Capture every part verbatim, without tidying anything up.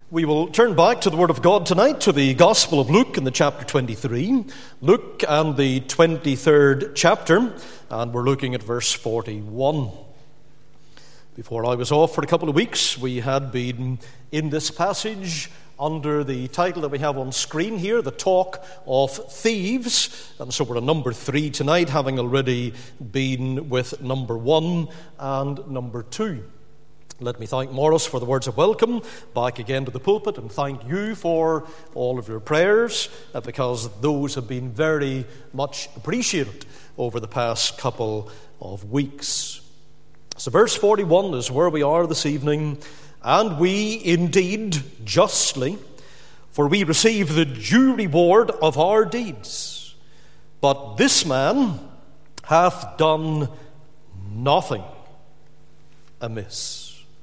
We will turn back to the Word of God tonight, to the Gospel of Luke in the chapter twenty-three. Luke and the twenty-third chapter, and we're looking at verse forty-one. Before I was off for a couple of weeks, we had been in this passage under the title that we have on screen here, The Talk of Thieves. And so we're on number three tonight, having already been with number one and number two. Let me thank Morris for the words of welcome back again to the pulpit, and thank you for all of your prayers, uh, because those have been very much appreciated over the past couple of weeks. So verse forty-one is where we are this evening. And we indeed justly, for we receive the due reward of our deeds. But this man hath done nothing amiss.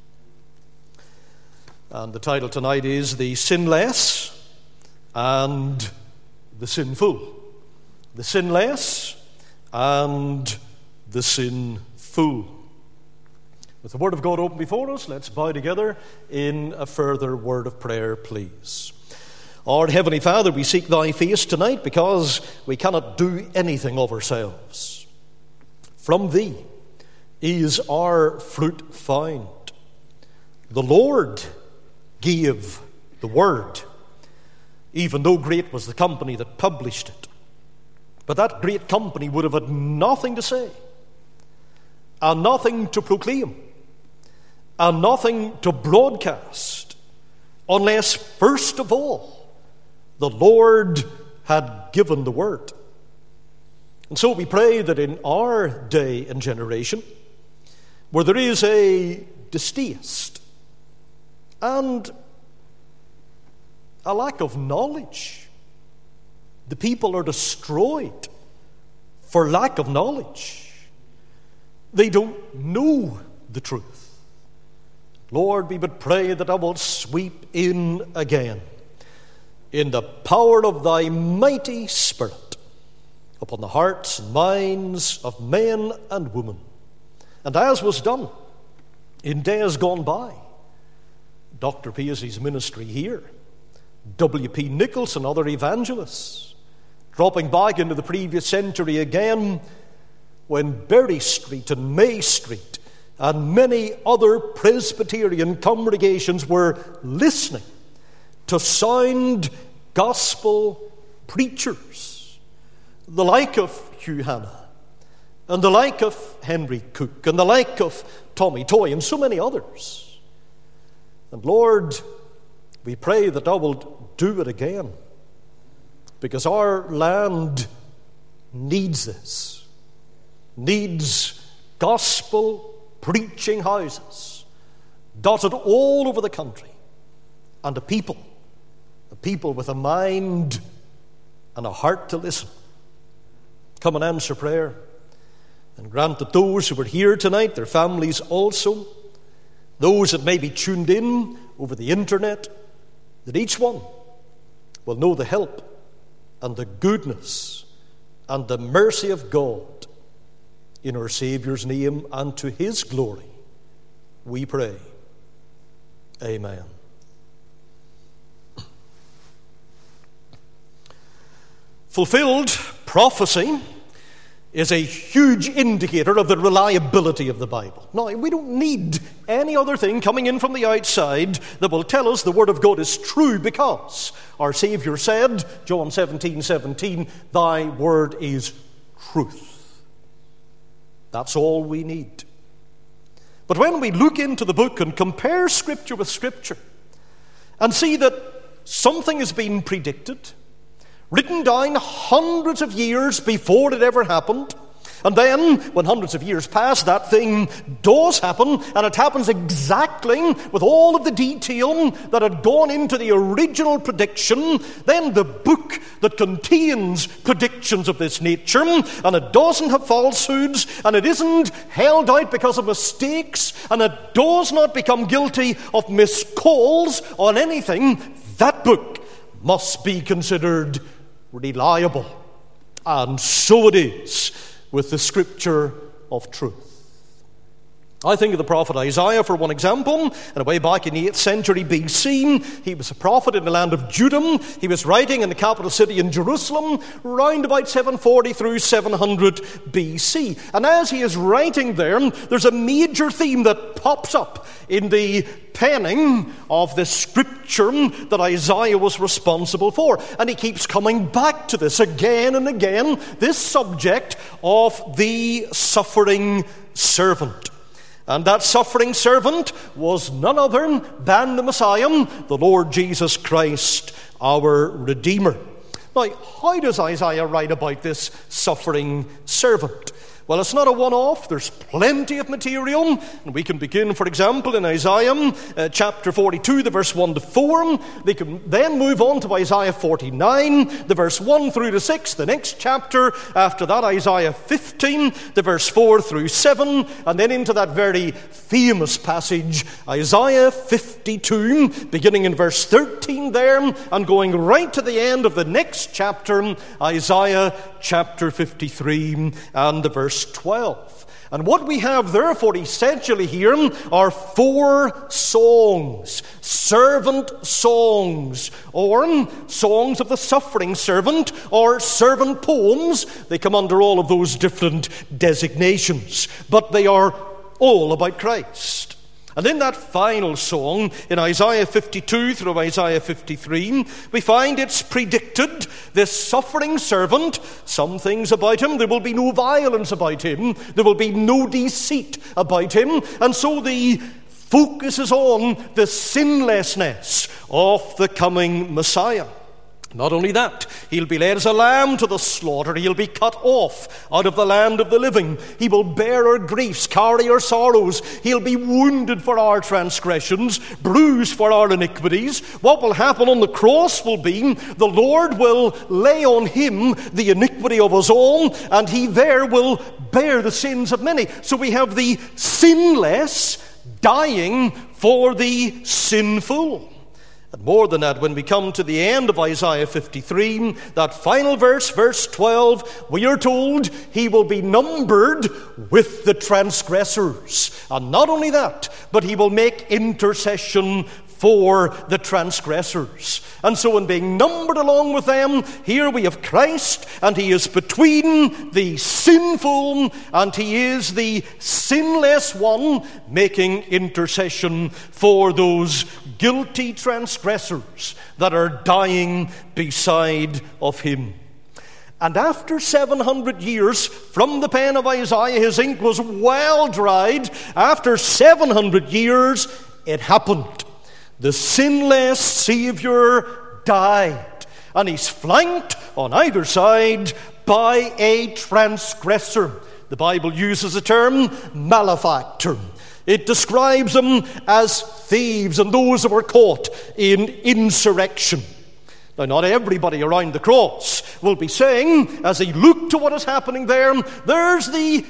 And the title tonight is The Sinless and the Sinful. The Sinless and the Sinful. With the Word of God open before us, let's bow together in a further word of prayer, please. Our Heavenly Father, we seek Thy face tonight because we cannot do anything of ourselves. From Thee is our fruit found. The Lord gave the Word, even though great was the company that published it. But that great company would have had nothing to say, and nothing to proclaim, and nothing to broadcast, unless first of all the Lord had given the Word. And so we pray that in our day and generation, where there is a distaste and a lack of knowledge, the people are destroyed for lack of knowledge. They don't know the truth. Lord, we would pray that Thou wilt sweep in again in the power of Thy mighty Spirit upon the hearts and minds of men and women. And as was done in days gone by, Doctor Paisley's ministry here, W P Nichols and other evangelists, dropping back into the previous century again, when Berry Street and May Street and many other Presbyterian congregations were listening to sound gospel preachers, the like of Hugh Hanna, and the like of Henry Cook, and the like of Tommy Toy, and so many others. And Lord, we pray that Thou wilt do it again, because our land needs this, needs gospel preaching houses dotted all over the country, and a people, a people with a mind and a heart to listen. Come and answer prayer, and grant that those who are here tonight, their families also, those that may be tuned in over the internet, that each one will know the help and the goodness and the mercy of God. In our Saviour's name and to His glory, we pray. Amen. Fulfilled prophecy is a huge indicator of the reliability of the Bible. Now, we don't need any other thing coming in from the outside that will tell us the Word of God is true, because our Saviour said, John seventeen seventeen, Thy Word is truth. That's all we need. But when we look into the book and compare Scripture with Scripture and see that something has been predicted, written down hundreds of years before it ever happened, and then, when hundreds of years pass, that thing does happen, and it happens exactly with all of the detail that had gone into the original prediction, then the book that contains predictions of this nature, and it doesn't have falsehoods, and it isn't held out because of mistakes, and it does not become guilty of miscalls on anything, that book must be considered reliable. And so it is with the Scripture of truth. I think of the prophet Isaiah for one example, and way back in the eighth century B C. He was a prophet in the land of Judah. He was writing in the capital city in Jerusalem, round about seven forty through seven hundred B C. And as he is writing there, there's a major theme that pops up in the penning of the scripture that Isaiah was responsible for. And he keeps coming back to this again and again, this subject of the suffering servant. And that suffering servant was none other than the Messiah, the Lord Jesus Christ, our Redeemer. Now, how does Isaiah write about this suffering servant? Well, it's not a one-off. There's plenty of material. And we can begin, for example, in Isaiah uh, chapter forty-two, the verse one to four. We can then move on to Isaiah forty-nine, the verse one through to six. The next chapter after that, Isaiah fifteen, the verse four through seven. And then into that very famous passage, Isaiah fifty-two, beginning in verse thirteen there, and going right to the end of the next chapter, Isaiah chapter fifty-three, and the verse twelve. And what we have therefore essentially here are four songs, servant songs, or songs of the suffering servant, or servant poems. They come under all of those different designations, but they are all about Christ. And in that final song, in Isaiah fifty-two through Isaiah fifty-three, we find it's predicted, this suffering servant, some things about him, there will be no violence about him, there will be no deceit about him, and so the focus is on the sinlessness of the coming Messiah. Not only that, he'll be led as a lamb to the slaughter. He'll be cut off out of the land of the living. He will bear our griefs, carry our sorrows. He'll be wounded for our transgressions, bruised for our iniquities. What will happen on the cross will be the Lord will lay on him the iniquity of us all, and he there will bear the sins of many. So we have the sinless dying for the sinful. And more than that, when we come to the end of Isaiah fifty-three, that final verse, verse twelve, we are told he will be numbered with the transgressors. And not only that, but he will make intercession for the transgressors. And so in being numbered along with them, here we have Christ, and he is between the sinful, and he is the sinless one, making intercession for those guilty transgressors that are dying beside of him. And after seven hundred years from the pen of Isaiah, his ink was well dried. After seven hundred years, it happened. The sinless Savior died, and he's flanked on either side by a transgressor. The Bible uses the term malefactor. It describes them as thieves and those that were caught in insurrection. Now, not everybody around the cross will be saying, as they look to what is happening there, there's the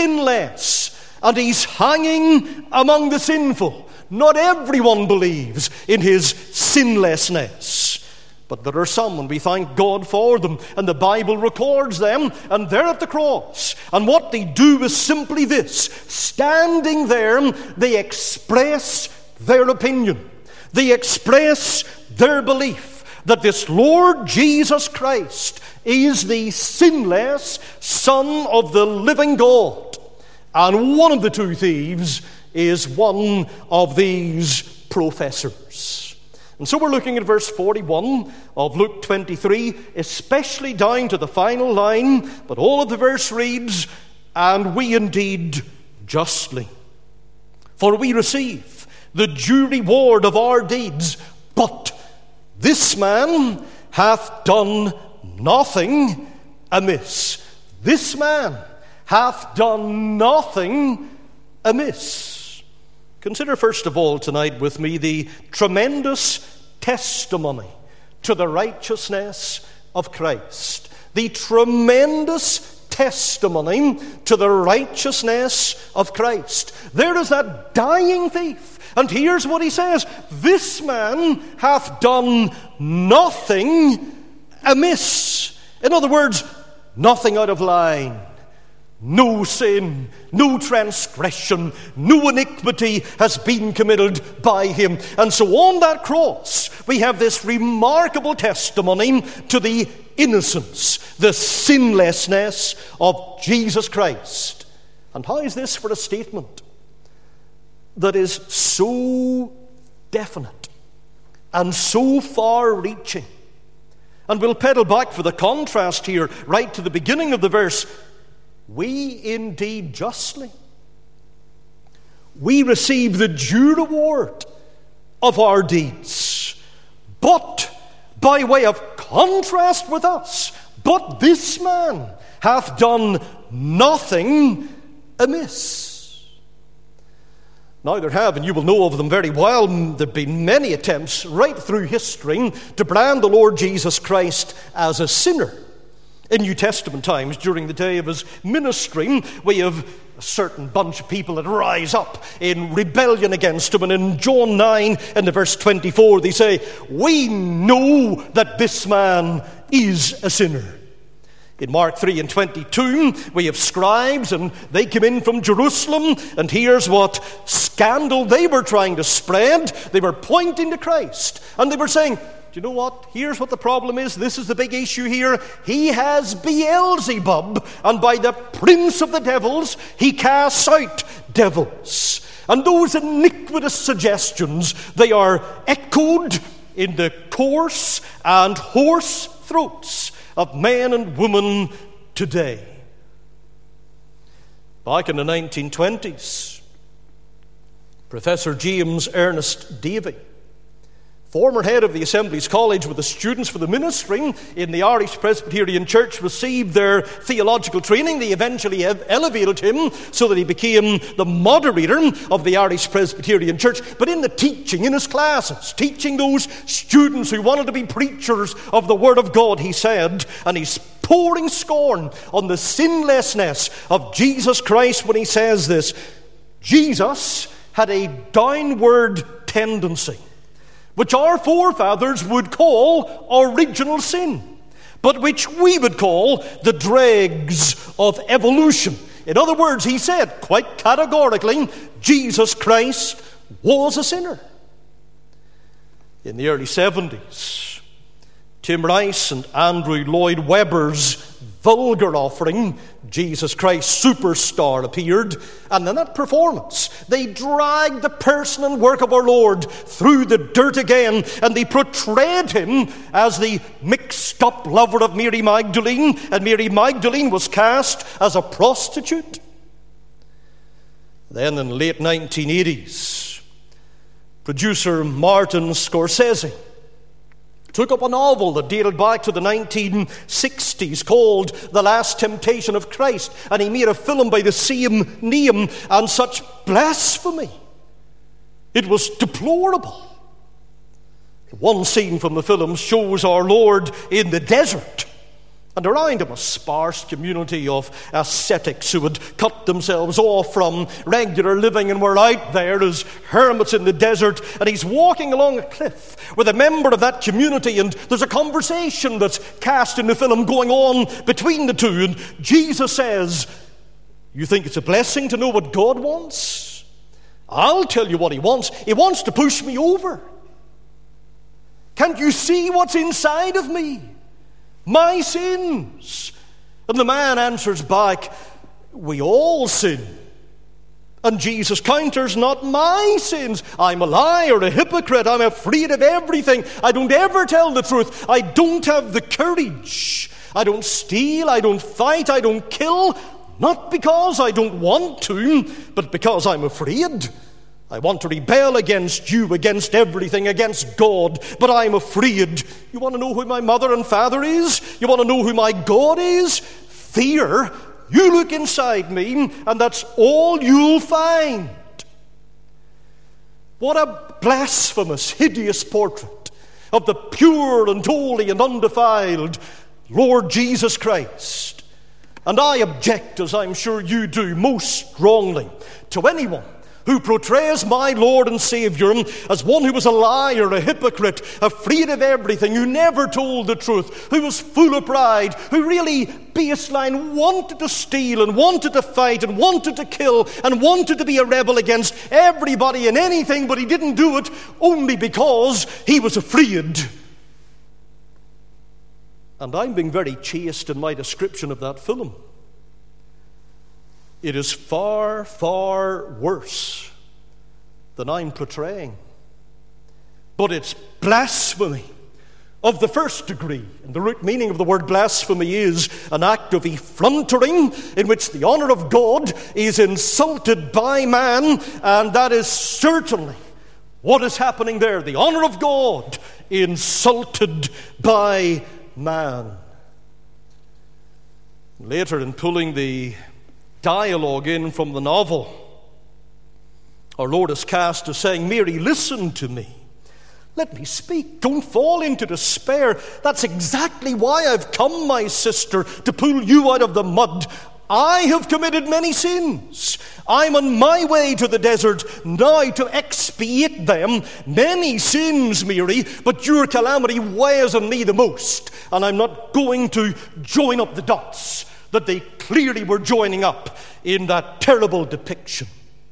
sinless, and he's hanging among the sinful. Not everyone believes in his sinlessness. But there are some, and we thank God for them, and the Bible records them, and they're at the cross. And what they do is simply this. Standing there, they express their opinion. They express their belief that this Lord Jesus Christ is the sinless Son of the living God. And one of the two thieves is one of these professors. And so we're looking at verse forty-one of Luke twenty-three, especially down to the final line, but all of the verse reads, "And we indeed justly, for we receive the due reward of our deeds, but this man hath done nothing amiss." This man hath done nothing amiss. Consider first of all tonight with me the tremendous testimony to the righteousness of Christ. The tremendous testimony to the righteousness of Christ. There is that dying thief, and here's what he says: this man hath done nothing amiss. In other words, nothing out of line, no sin, no transgression, no iniquity has been committed by him. And so on that cross, we have this remarkable testimony to the innocence, the sinlessness of Jesus Christ. And how is this for a statement that is so definite and so far-reaching? And we'll pedal back for the contrast here, right to the beginning of the verse. We indeed justly, we receive the due reward of our deeds. But by way of contrast with us, but this man hath done nothing amiss. Now there have, and you will know of them very well, there have been many attempts right through history to brand the Lord Jesus Christ as a sinner. In New Testament times, during the day of his ministry, we have a certain bunch of people that rise up in rebellion against him. And in John nine, in the verse twenty-four, they say, we know that this man is a sinner. In Mark three and twenty-two, we have scribes, and they came in from Jerusalem, and here's what scandal they were trying to spread. They were pointing to Christ, and they were saying, you know what? Here's what the problem is. This is the big issue here. He has Beelzebub, and by the prince of the devils, he casts out devils. And those iniquitous suggestions, they are echoed in the coarse and hoarse throats of men and women today. Back in the nineteen twenties, Professor James Ernest Davy, former head of the Assemblies College with the students for the ministry in the Irish Presbyterian Church, received their theological training. They eventually elevated him so that he became the moderator of the Irish Presbyterian Church. But in the teaching, in his classes, teaching those students who wanted to be preachers of the Word of God, he said, and he's pouring scorn on the sinlessness of Jesus Christ when he says this, Jesus had a downward tendency, which our forefathers would call original sin, but which we would call the dregs of evolution. In other words, he said quite categorically, Jesus Christ was a sinner. In the early seventies, Tim Rice and Andrew Lloyd Webber's vulgar offering, Jesus Christ Superstar, appeared, and in that performance they dragged the person and work of our Lord through the dirt again, and they portrayed him as the mixed up lover of Mary Magdalene, and Mary Magdalene was cast as a prostitute. Then in the late nineteen eighties, producer Martin Scorsese took up a novel that dated back to the nineteen sixties called The Last Temptation of Christ, and he made a film by the same name, and such blasphemy. It was deplorable. One scene from the film shows our Lord in the desert, and around him a sparse community of ascetics who had cut themselves off from regular living and were out there as hermits in the desert. And he's walking along a cliff with a member of that community, and there's a conversation that's cast in the film going on between the two. And Jesus says, you think it's a blessing to know what God wants? I'll tell you what he wants. He wants to push me over. Can't you see what's inside of me? My sins. And the man answers back, we all sin. And Jesus counters, not my sins. I'm a liar, a hypocrite. I'm afraid of everything. I don't ever tell the truth. I don't have the courage. I don't steal. I don't fight. I don't kill. Not because I don't want to, but because I'm afraid. I want to rebel against you, against everything, against God, but I'm afraid. You want to know who my mother and father is? You want to know who my God is? Fear. You look inside me, and that's all you'll find. What a blasphemous, hideous portrait of the pure and holy and undefiled Lord Jesus Christ. And I object, as I'm sure you do, most strongly to anyone who portrays my Lord and Savior as one who was a liar, a hypocrite, afraid of everything, who never told the truth, who was full of pride, who really, baseline, wanted to steal and wanted to fight and wanted to kill and wanted to be a rebel against everybody and anything, but he didn't do it only because he was afraid. And I'm being very chaste in my description of that film. It is far, far worse than I'm portraying. But it's blasphemy of the first degree. And the root meaning of the word blasphemy is an act of effrontery in which the honor of God is insulted by man, and that is certainly what is happening there. The honor of God insulted by man. Later, in pulling the dialogue in from the novel, our Lord is cast as saying, Mary, listen to me. Let me speak. Don't fall into despair. That's exactly why I've come, my sister, to pull you out of the mud. I have committed many sins. I'm on my way to the desert now to expiate them. Many sins, Mary, but your calamity weighs on me the most. And I'm not going to join up the dots that they clearly were joining up in that terrible depiction.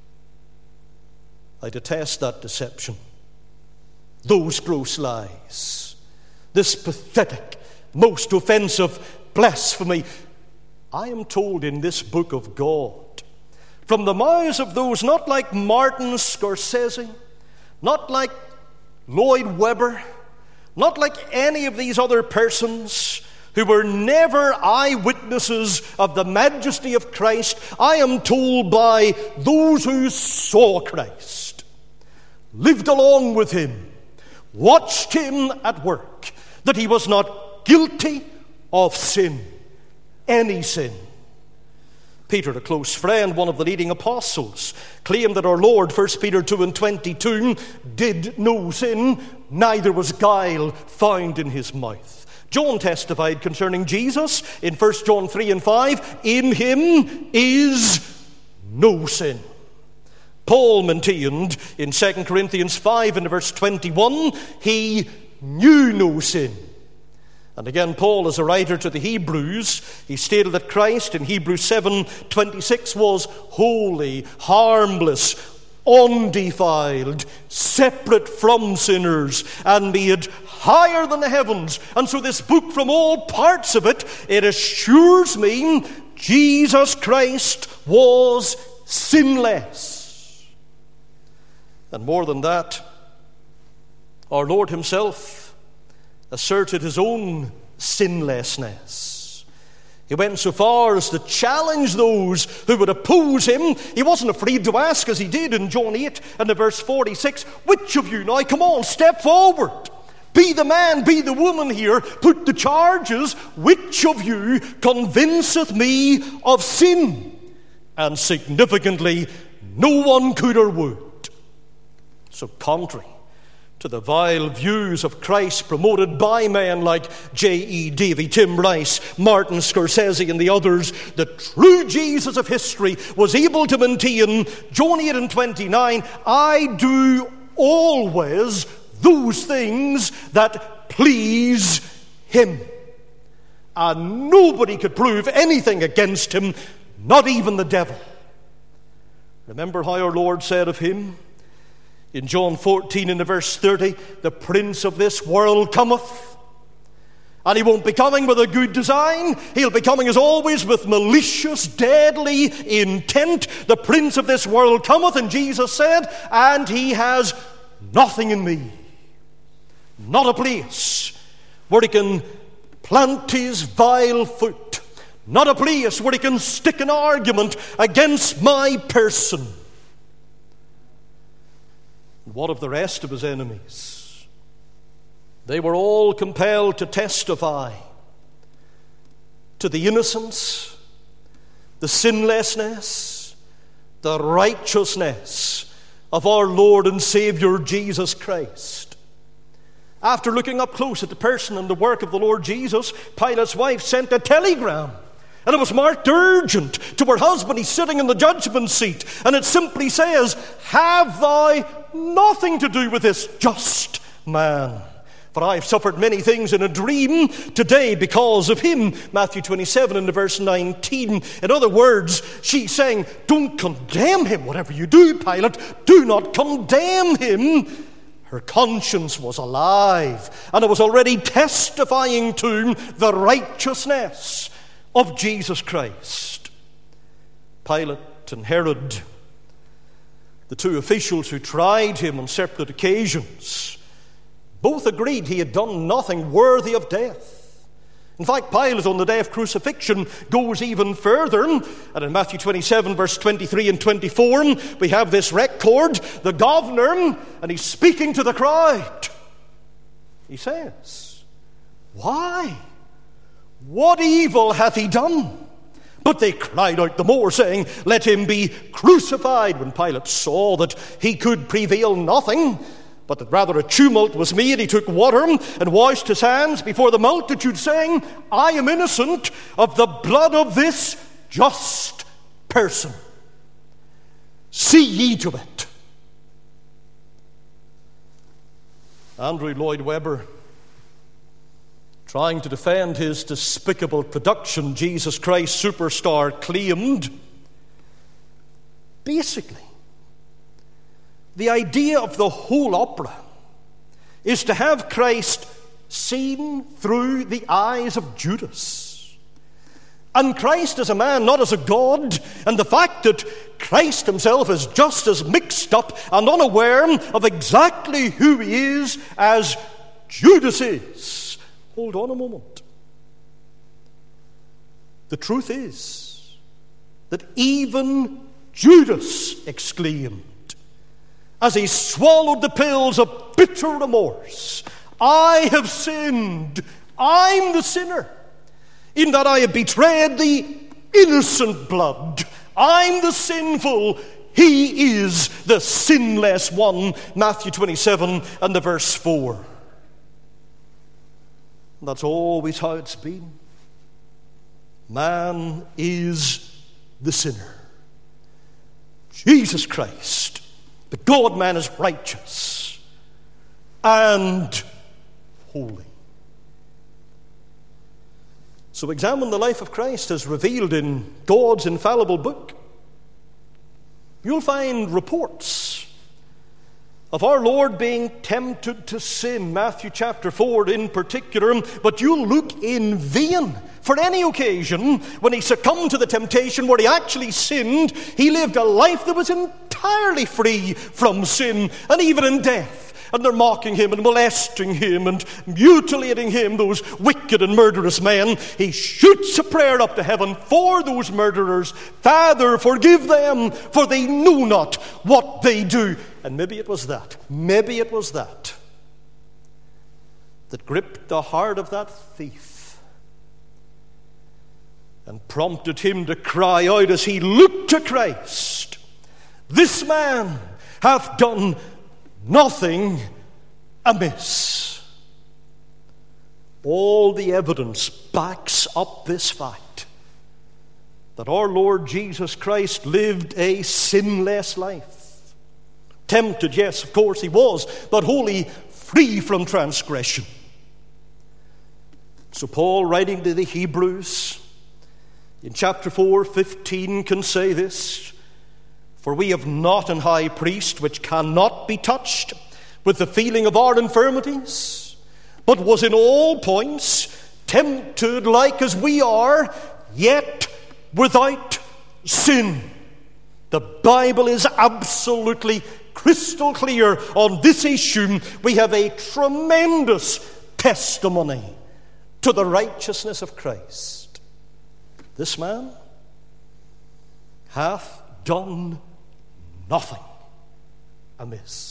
I detest that deception. Those gross lies. This pathetic, most offensive blasphemy. I am told in this book of God, from the mouths of those not like Martin Scorsese, not like Lloyd Webber, not like any of these other persons who were never eyewitnesses of the majesty of Christ, I am told by those who saw Christ, lived along with him, watched him at work, that he was not guilty of sin, any sin. Peter, a close friend, one of the leading apostles, claimed that our Lord, First Peter two and twenty-two, did no sin, neither was guile found in his mouth. John testified concerning Jesus in First John three and five, in him is no sin. Paul maintained in Second Corinthians five and verse twenty-one, he knew no sin. And again, Paul, as a writer to the Hebrews, he stated that Christ in Hebrews seven twenty-six was holy, harmless, undefiled, separate from sinners, and made higher than the heavens. And so this book, from all parts of it, it assures me Jesus Christ was sinless. And more than that, our Lord himself asserted his own sinlessness. He went so far as to challenge those who would oppose him. He wasn't afraid to ask, as he did in John eight and the verse forty-six, which of you, now come on, step forward. Be the man, be the woman here, put the charges. Which of you convinceth me of sin? And significantly, no one could or would. So contrary to the vile views of Christ promoted by men like J E Davy, Tim Rice, Martin Scorsese and the others, the true Jesus of history was able to maintain, John eight and twenty-nine, I do always those things that please him. And nobody could prove anything against him, not even the devil. Remember how our Lord said of him in John fourteen in the verse thirty, the prince of this world cometh, and he won't be coming with a good design. He'll be coming as always with malicious, deadly intent. The prince of this world cometh, and Jesus said, and he has nothing in me. Not a place where he can plant his vile foot. Not a place where he can stick an argument against my person. What of the rest of his enemies? They were all compelled to testify to the innocence, the sinlessness, the righteousness of our Lord and Savior Jesus Christ. After looking up close at the person and the work of the Lord Jesus, Pilate's wife sent a telegram And it was marked urgent to her husband. He's sitting in the judgment seat. And it simply says, have thou nothing to do with this just man. For I have suffered many things in a dream today because of him. Matthew twenty-seven and verse nineteen. In other words, she's saying, don't condemn him. Whatever you do, Pilate, do not condemn him. Her conscience was alive, and it was already testifying to the righteousness of Jesus Christ. Pilate and Herod, the two officials who tried him on separate occasions, both agreed he had done nothing worthy of death. In fact, Pilate on the day of crucifixion goes even further. And in Matthew twenty-seven, verse twenty-three and twenty-four, we have this record. The governor, and he's speaking to the crowd. He says, why? What evil hath he done? But they cried out the more, saying, let him be crucified. When Pilate saw that he could prevail nothing, but that rather a tumult was made, he took water and washed his hands before the multitude, saying, I am innocent of the blood of this just person. See ye to it. Andrew Lloyd Webber, trying to defend his despicable production, Jesus Christ Superstar, claimed, basically, the idea of the whole opera is to have Christ seen through the eyes of Judas. And Christ as a man, not as a God. And the fact that Christ himself is just as mixed up and unaware of exactly who he is as Judas is. Hold on a moment. The truth is that even Judas exclaimed, as he swallowed the pills of bitter remorse, I have sinned. I'm the sinner, in that I have betrayed the innocent blood. I'm the sinful. He is the sinless one. Matthew twenty-seven and the verse four. And that's always how it's been. Man is the sinner. Jesus Christ, the God-man, is righteous and holy. So examine the life of Christ as revealed in God's infallible book. You'll find reports of our Lord being tempted to sin, Matthew chapter four in particular, but you'll look in vain for any occasion when he succumbed to the temptation where he actually sinned. He lived a life that was entirely free from sin and even in death. And they're mocking him and molesting him and mutilating him, those wicked and murderous men. He shoots a prayer up to heaven for those murderers. Father, forgive them, for they know not what they do. And maybe it was that, maybe it was that, that gripped the heart of that thief and prompted him to cry out as he looked to Christ, this man hath done nothing amiss. All the evidence backs up this fact that our Lord Jesus Christ lived a sinless life. Tempted, yes, of course he was, but wholly free from transgression. So Paul, writing to the Hebrews in chapter four, fifteen, can say this: for we have not an high priest which cannot be touched with the feeling of our infirmities, but was in all points tempted like as we are, yet without sin. The Bible is absolutely crystal clear on this issue. We have a tremendous testimony to the righteousness of Christ. This man hath done nothing amiss.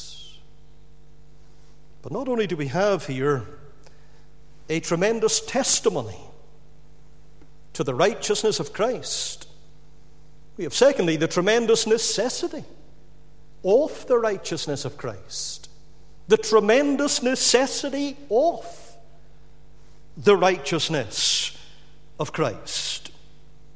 But not only do we have here a tremendous testimony to the righteousness of Christ, we have secondly the tremendous necessity of the righteousness of Christ. The tremendous necessity of the righteousness of Christ.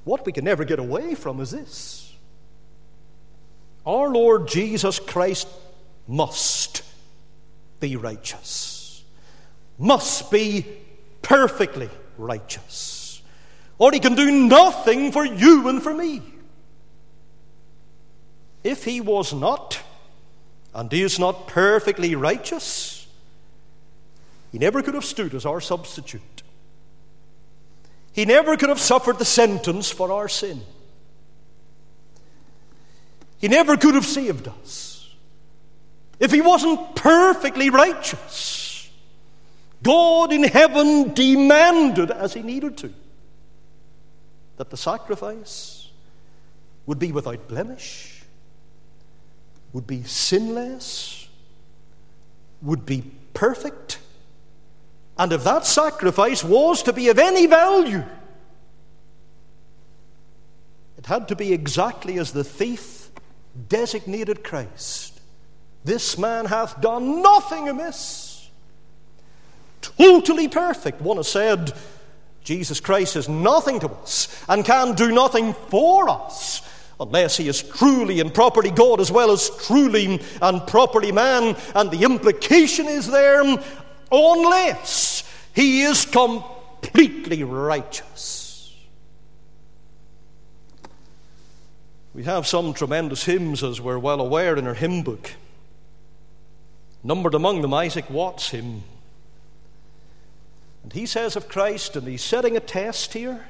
what we can never get away from is this. Our Lord Jesus Christ must be righteous. Must be perfectly righteous. Or he can do nothing for you and for me. If he was not, and is not perfectly righteous, he never could have stood as our substitute. He never could have suffered the sentence for our sin. He never could have saved us. If he wasn't perfectly righteous, God in heaven demanded, as he needed to, that the sacrifice would be without blemish, would be sinless, would be perfect. And if that sacrifice was to be of any value, it had to be exactly as the thief designated Christ. This man hath done nothing amiss. Totally perfect. One has said, Jesus Christ is nothing to us and can do nothing for us unless he is truly and properly God as well as truly and properly man. And the implication is there, unless he is completely righteous. We have some tremendous hymns, as we're well aware, in our hymn book. Numbered among them, Isaac Watts' hymn. And he says of Christ, and he's setting a test here,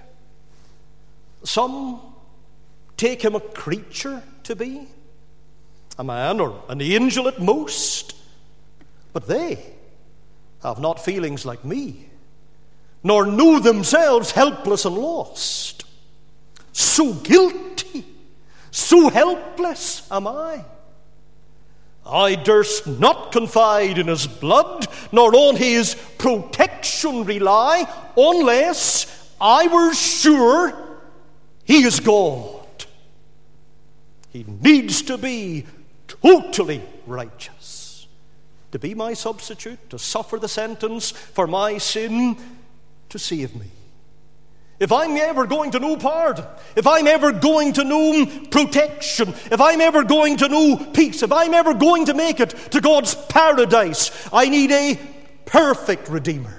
some take him a creature to be, a man or an angel at most, but they have not feelings like me, nor know themselves helpless and lost. So guilty, so helpless am I. I durst not confide in his blood, nor on his protection rely, unless I were sure he is God. He needs to be totally righteous, to be my substitute, to suffer the sentence for my sin, to save me. If I'm ever going to know pardon, if I'm ever going to know protection, if I'm ever going to know peace, if I'm ever going to make it to God's paradise, I need a perfect Redeemer.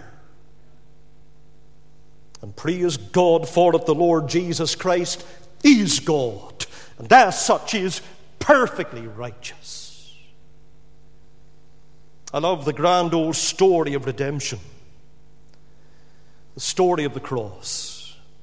And praise God for it, the Lord Jesus Christ is God, and as such he is perfectly righteous. I love the grand old story of redemption, the story of the cross.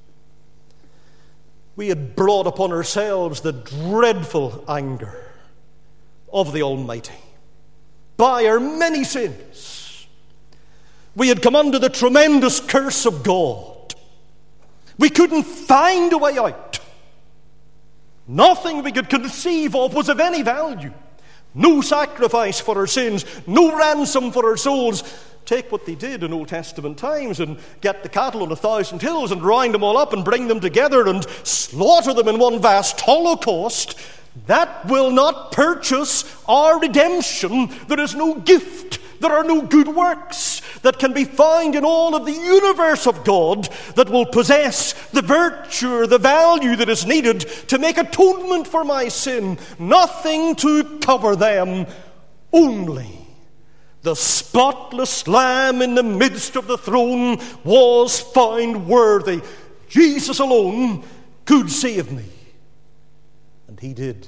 We had brought upon ourselves the dreadful anger of the Almighty by our many sins. We had come under the tremendous curse of God. We couldn't find a way out. Nothing we could conceive of was of any value. No sacrifice for our sins, no ransom for our souls. Take what they did in Old Testament times and get the cattle on a thousand hills and round them all up and bring them together and slaughter them in one vast holocaust. That will not purchase our redemption. There is no gift. There are no good works that can be found in all of the universe of God that will possess the virtue or the value that is needed to make atonement for my sin. Nothing to cover them, only the spotless Lamb in the midst of the throne was found worthy. Jesus alone could save me. And he did.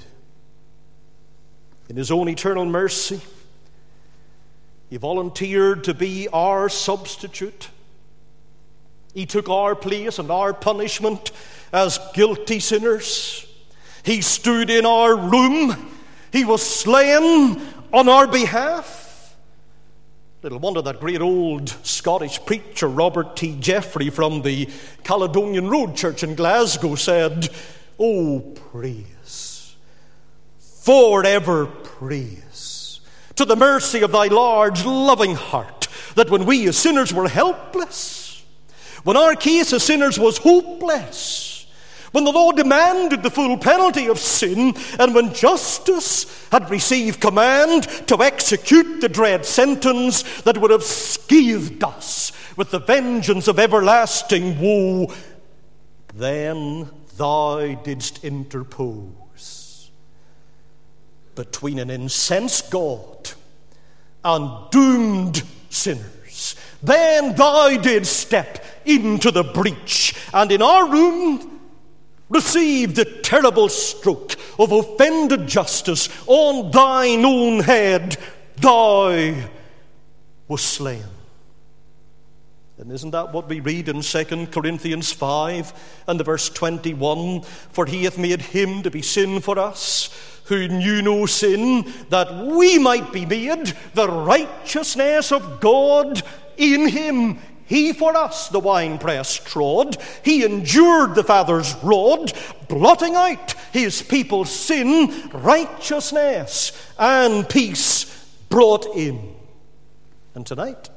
In his own eternal mercy, he volunteered to be our substitute. He took our place and our punishment as guilty sinners. He stood in our room. He was slain on our behalf. Little wonder that great old Scottish preacher Robert T. Jeffrey from the Caledonian Road Church in Glasgow said, "Oh, praise, forever praise, to the mercy of thy large loving heart, that when we as sinners were helpless, when our case as sinners was hopeless, when the law demanded the full penalty of sin, and when justice had received command to execute the dread sentence that would have scathed us with the vengeance of everlasting woe, then thou didst interpose between an incensed God and doomed sinners. Then thou didst step into the breach, and in our room received the terrible stroke of offended justice. On thine own head thou wast slain. And isn't that what we read in Second Corinthians five and the verse twenty-one? For he hath made him to be sin for us, who knew no sin, that we might be made the righteousness of God in him. He for us the winepress trod. He endured the Father's rod, blotting out his people's sin. Righteousness and peace brought in. And tonight,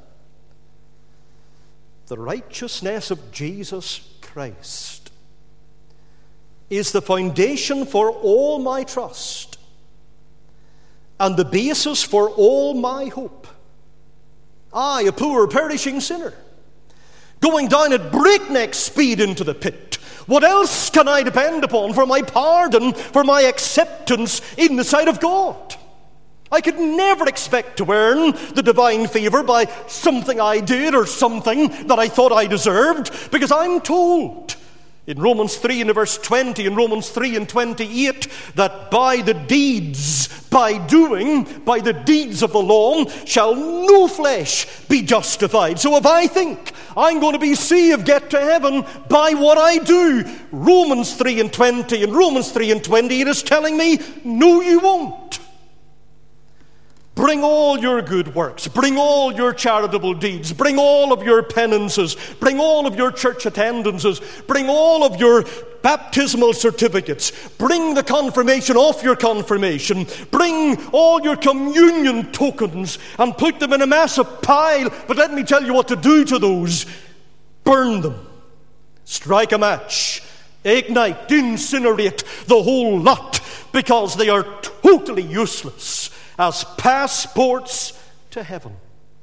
the righteousness of Jesus Christ is the foundation for all my trust and the basis for all my hope. I, a poor, perishing sinner, going down at breakneck speed into the pit. What else can I depend upon for my pardon, for my acceptance in the sight of God? I could never expect to earn the divine favor by something I did or something that I thought I deserved, because I'm told in Romans three and verse twenty, in Romans three and twenty-eight, that by the deeds, by doing, by the deeds of the law, shall no flesh be justified. So if I think I'm going to be saved, get to heaven by what I do, Romans three and twenty and Romans three and twenty-eight is telling me, no, you won't. Bring all your good works, bring all your charitable deeds, bring all of your penances, bring all of your church attendances, bring all of your baptismal certificates, bring the confirmation of your confirmation, bring all your communion tokens and put them in a massive pile. But let me tell you what to do to those. Burn them. Strike a match. Ignite, incinerate the whole lot, because they are totally useless as passports to heaven.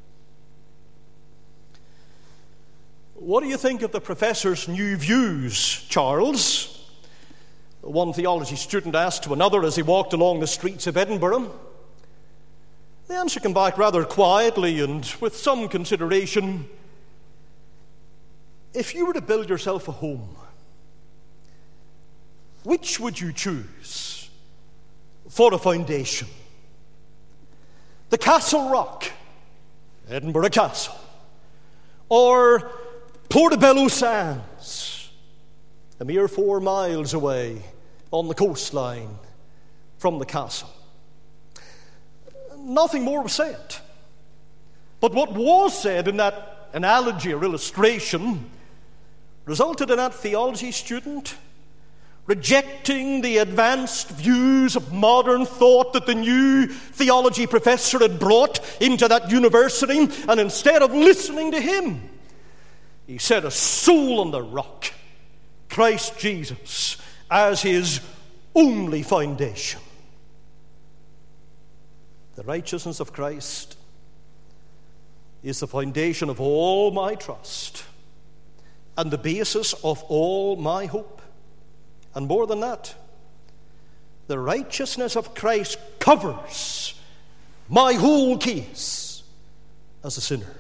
What do you think of the professor's new views, Charles? One theology student asked to another as he walked along the streets of Edinburgh. The answer came back rather quietly and with some consideration. If you were to build yourself a home, which would you choose for a foundation? The Castle Rock, Edinburgh Castle, or Portobello Sands, a mere four miles away on the coastline from the castle? Nothing more was said. But what was said in that analogy or illustration resulted in that theology student rejecting the advanced views of modern thought that the new theology professor had brought into that university, and instead of listening to him, he set a soul on the rock, Christ Jesus, as his only foundation. The righteousness of Christ is the foundation of all my trust and the basis of all my hope. And more than that, the righteousness of Christ covers my whole case as a sinner.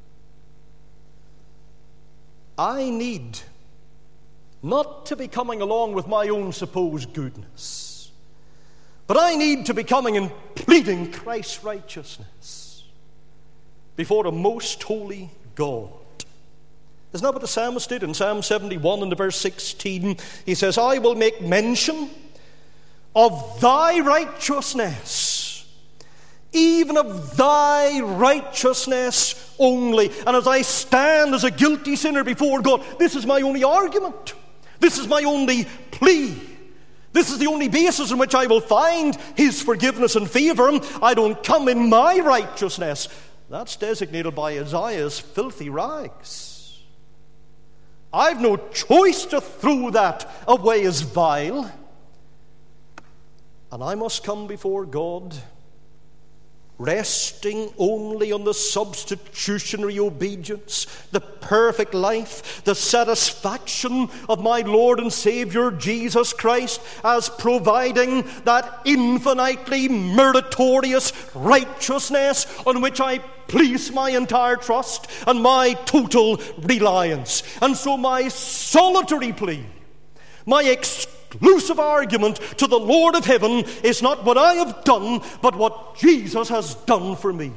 I need not to be coming along with my own supposed goodness, but I need to be coming and pleading Christ's righteousness before a most holy God. Isn't that what the psalmist did in Psalm seventy-one and verse sixteen? He says, I will make mention of thy righteousness, even of thy righteousness only. And as I stand as a guilty sinner before God, this is my only argument. This is my only plea. This is the only basis on which I will find his forgiveness and favor. I don't come in my righteousness. That's designated by Isaiah as filthy rags. I've no choice to throw that away as vile. And I must come before God resting only on the substitutionary obedience, the perfect life, the satisfaction of my Lord and Savior Jesus Christ as providing that infinitely meritorious righteousness on which I place my entire trust and my total reliance. And so my solitary plea, my exclusive argument to the Lord of heaven is not what I have done, but what Jesus has done for me.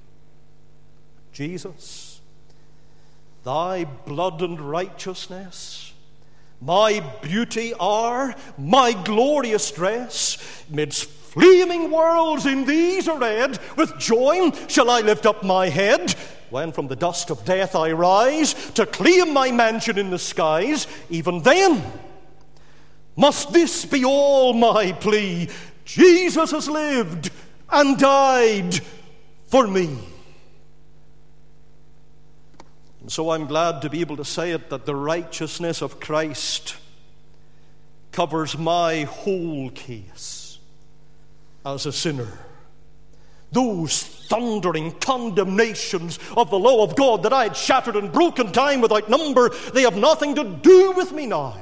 Jesus, thy blood and righteousness, my beauty are, my glorious dress, midst flaming worlds in these arrayed, with joy shall I lift up my head, when from the dust of death I rise, to claim my mansion in the skies. Even then must this be all my plea: Jesus has lived and died for me. And so I'm glad to be able to say it, that the righteousness of Christ covers my whole case as a sinner. Those thundering condemnations of the law of God that I had shattered and broken time without number, they have nothing to do with me now.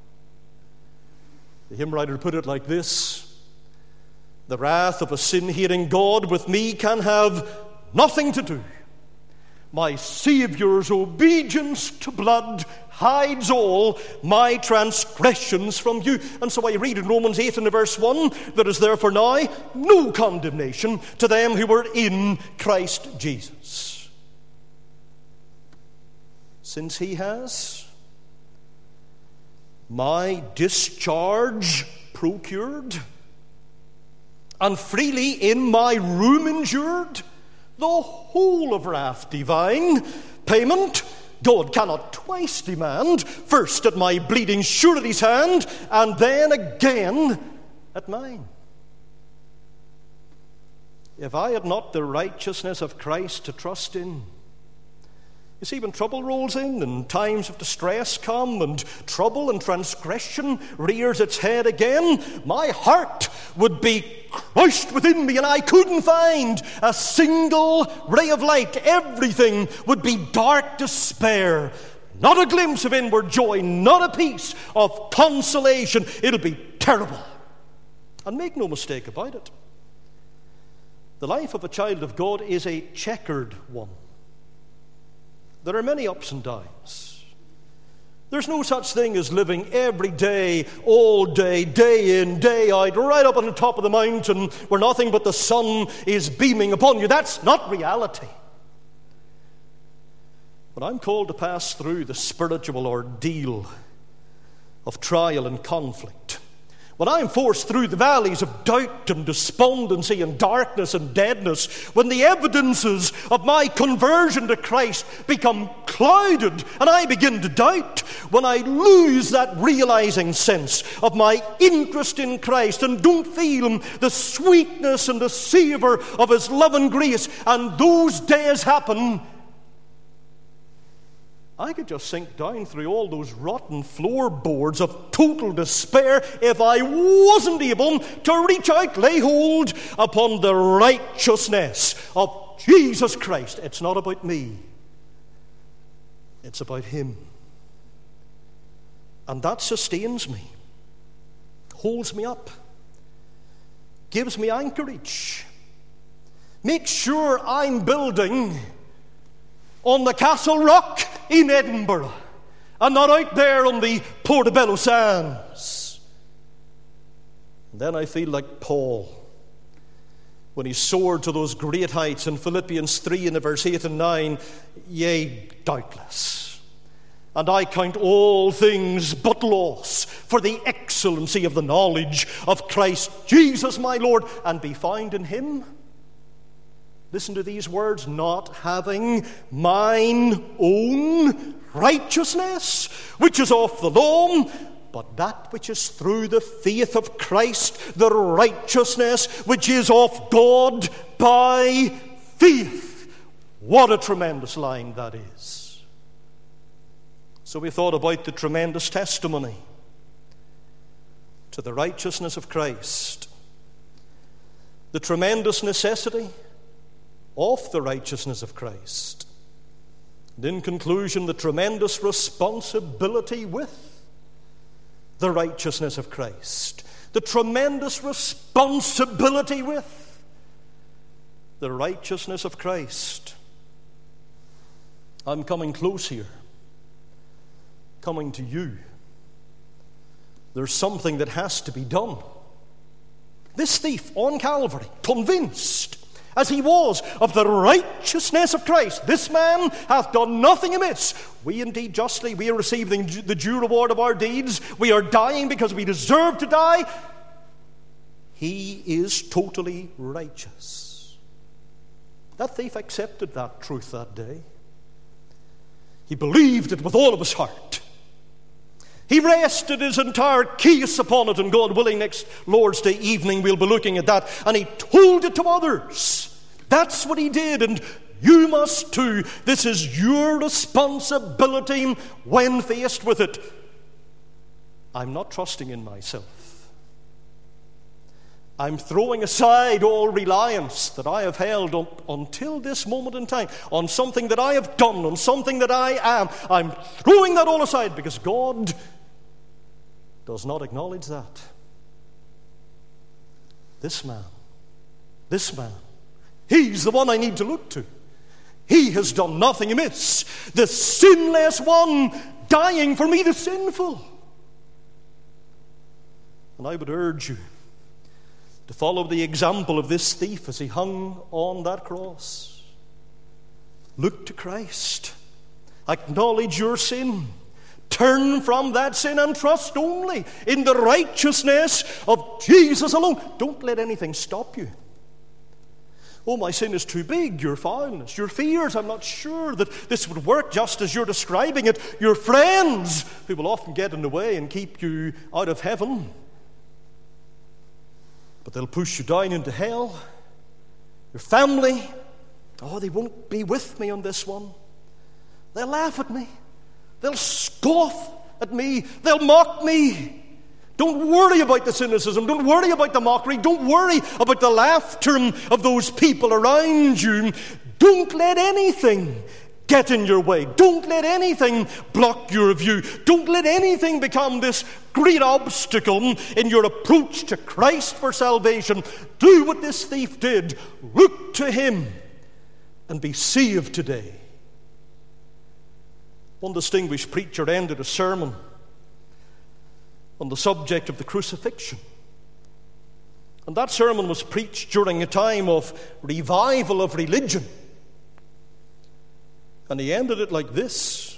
The hymn writer put it like this: the wrath of a sin-hating God with me can have nothing to do. My Saviour's obedience to blood hides all my transgressions from you. And so I read in Romans eight and verse one, there is therefore now no condemnation to them who were in Christ Jesus. Since he has my discharge procured, and freely in my room endured the whole of wrath divine, payment God cannot twice demand, first at my bleeding surety's hand, and then again at mine. If I had not the righteousness of Christ to trust in, you see, when trouble rolls in and times of distress come and trouble and transgression rears its head again, my heart would be crushed within me and I couldn't find a single ray of light. Everything would be dark despair. Not a glimpse of inward joy, not a piece of consolation. It'll be terrible. And make no mistake about it, the life of a child of God is a checkered one. There are many ups and downs. There's no such thing as living every day, all day, day in, day out, right up on the top of the mountain where nothing but the sun is beaming upon you. That's not reality. But I'm called to pass through the spiritual ordeal of trial and conflict. When I'm forced through the valleys of doubt and despondency and darkness and deadness, when the evidences of my conversion to Christ become clouded and I begin to doubt, when I lose that realizing sense of my interest in Christ and don't feel the sweetness and the savor of his love and grace, and those days happen, I could just sink down through all those rotten floorboards of total despair if I wasn't able to reach out, lay hold upon the righteousness of Jesus Christ. It's not about me. It's about him. And that sustains me, holds me up, gives me anchorage, makes sure I'm building on the Castle Rock in Edinburgh and not out there on the Portobello Sands. And then I feel like Paul when he soared to those great heights in Philippians three in the verse eight and nine. Yea, doubtless. And I count all things but loss for the excellency of the knowledge of Christ Jesus my Lord, and be found in him. Listen to these words: not having mine own righteousness, which is of the law, but that which is through the faith of Christ, the righteousness which is of God by faith. What a tremendous line that is. So we thought about the tremendous testimony to the righteousness of Christ, the tremendous necessity of the righteousness of Christ. And in conclusion, the tremendous responsibility with the righteousness of Christ. The tremendous responsibility with the righteousness of Christ. I'm coming close here. Coming to you. There's something that has to be done. This thief on Calvary, convinced as he was of the righteousness of Christ, this man hath done nothing amiss. We indeed justly, we are receiving the due reward of our deeds. We are dying because we deserve to die. He is totally righteous. That thief accepted that truth that day. He believed it with all of his heart. He rested his entire case upon it, and God willing, next Lord's Day evening we'll be looking at that. And he told it to others. That's what he did, and you must too. This is your responsibility when faced with it. I'm not trusting in myself. I'm throwing aside all reliance that I have held on, until this moment in time on something that I have done, on something that I am. I'm throwing that all aside because God does not acknowledge that. This man, this man, he's the one I need to look to. He has done nothing amiss. The sinless one dying for me, the sinful. And I would urge you to follow the example of this thief as he hung on that cross. Look to Christ. Acknowledge your sin. Turn from that sin and trust only in the righteousness of Jesus alone. Don't let anything stop you. Oh, my sin is too big, your foulness, your fears. I'm not sure that this would work just as you're describing it. Your friends, who will often get in the way and keep you out of heaven. But they'll push you down into hell. Your family, oh, they won't be with me on this one. They'll laugh at me. They'll scoff at me. They'll mock me. Don't worry about the cynicism. Don't worry about the mockery. Don't worry about the laughter of those people around you. Don't let anything get in your way. Don't let anything block your view. Don't let anything become this great obstacle in your approach to Christ for salvation. Do what this thief did. Look to him and be saved today. One distinguished preacher ended a sermon on the subject of the crucifixion. And that sermon was preached during a time of revival of religion. And he ended it like this: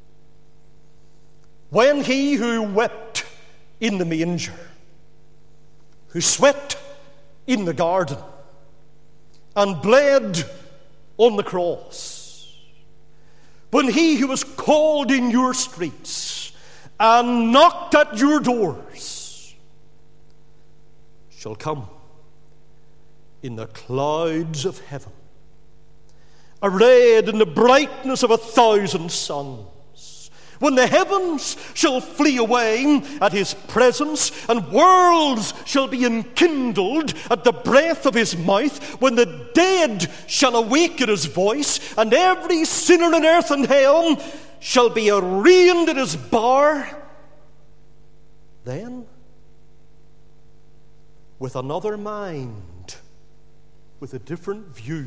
when he who wept in the manger, who sweat in the garden, and bled on the cross, when he who was called in your streets and knocked at your doors shall come in the clouds of heaven, arrayed in the brightness of a thousand suns, when the heavens shall flee away at his presence, and worlds shall be enkindled at the breath of his mouth, when the dead shall awake at his voice, and every sinner in earth and hell shall be arraigned at his bar, then, with another mind, with a different view,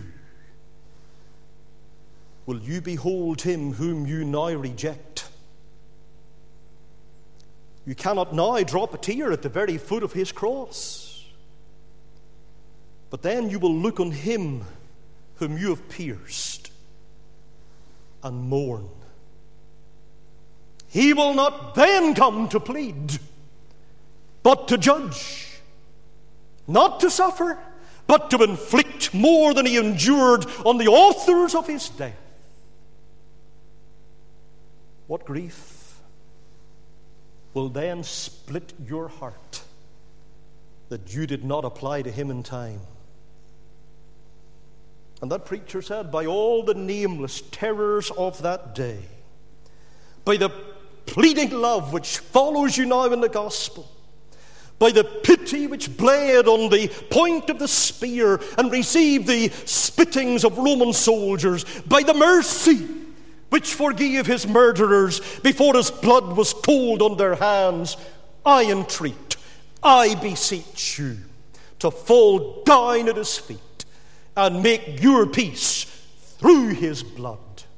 will you behold him whom you now reject. You cannot now drop a tear at the very foot of his cross. But then you will look on him whom you have pierced and mourn. He will not then come to plead, but to judge. Not to suffer, but to inflict more than he endured on the authors of his death. What grief will then split your heart that you did not apply to him in time? And that preacher said, by all the nameless terrors of that day, by the pleading love which follows you now in the gospel, by the pity which bled on the point of the spear and received the spittings of Roman soldiers, by the mercy which forgave his murderers before his blood was cold on their hands, I entreat, I beseech you, to fall down at his feet and make your peace through his blood.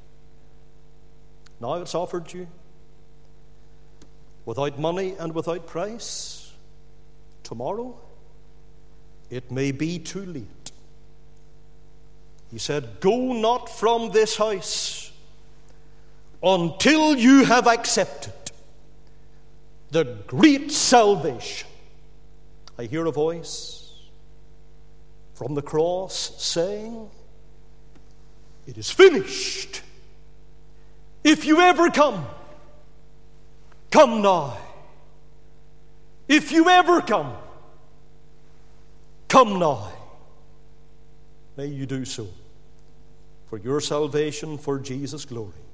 Now it's offered you, without money and without price. Tomorrow, it may be too late. He said, go not from this house until you have accepted the great salvation. I hear a voice from the cross saying, it is finished. If you ever come, come now. If you ever come, come now. May you do so for your salvation, for Jesus' glory.